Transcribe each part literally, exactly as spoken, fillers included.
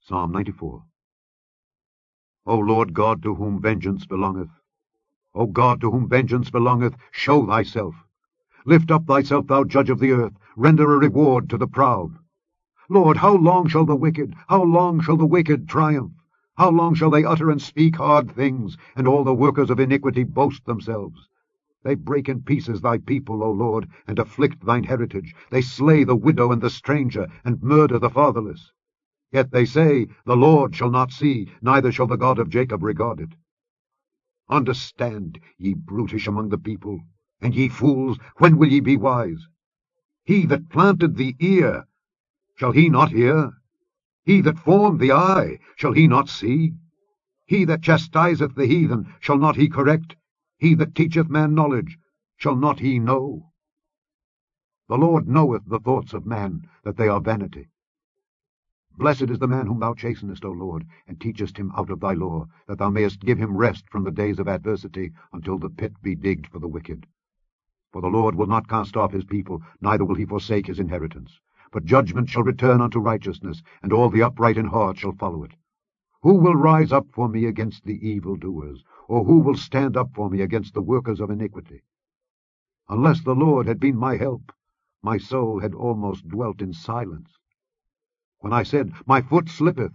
Psalm ninety-four. O Lord God, to whom vengeance belongeth, O God, to whom vengeance belongeth, show thyself. Lift up thyself, thou judge of the earth, render a reward to the proud. Lord, how long shall the wicked, how long shall the wicked triumph? How long shall they utter and speak hard things, and all the workers of iniquity boast themselves? They break in pieces thy people, O Lord, and afflict thine heritage. They slay the widow and the stranger, and murder the fatherless. Yet they say, The Lord shall not see, neither shall the God of Jacob regard it. Understand, ye brutish among the people, and ye fools, when will ye be wise? He that planted the ear, shall he not hear? He that formed the eye, shall he not see? He that chastiseth the heathen, shall not he correct? He that teacheth man knowledge, shall not he know? The Lord knoweth the thoughts of man, that they are vanity. Blessed is the man whom thou chastenest, O Lord, and teachest him out of thy law, that thou mayest give him rest from the days of adversity, until the pit be digged for the wicked. For the Lord will not cast off his people, neither will he forsake his inheritance. But judgment shall return unto righteousness, and all the upright in heart shall follow it. Who will rise up for me against the evildoers, or who will stand up for me against the workers of iniquity? Unless the Lord had been my help, my soul had almost dwelt in silence. When I said, My foot slippeth,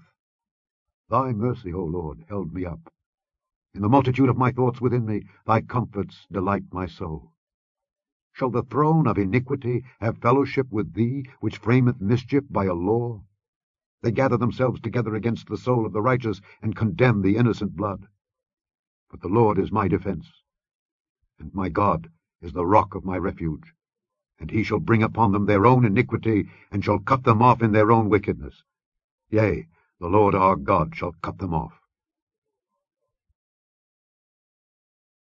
thy mercy, O Lord, held me up. In the multitude of my thoughts within me, thy comforts delight my soul. Shall the throne of iniquity have fellowship with thee, which frameth mischief by a law? They gather themselves together against the soul of the righteous, and condemn the innocent blood. But the Lord is my defense, and my God is the rock of my refuge. And he shall bring upon them their own iniquity, and shall cut them off in their own wickedness. Yea, the Lord our God shall cut them off.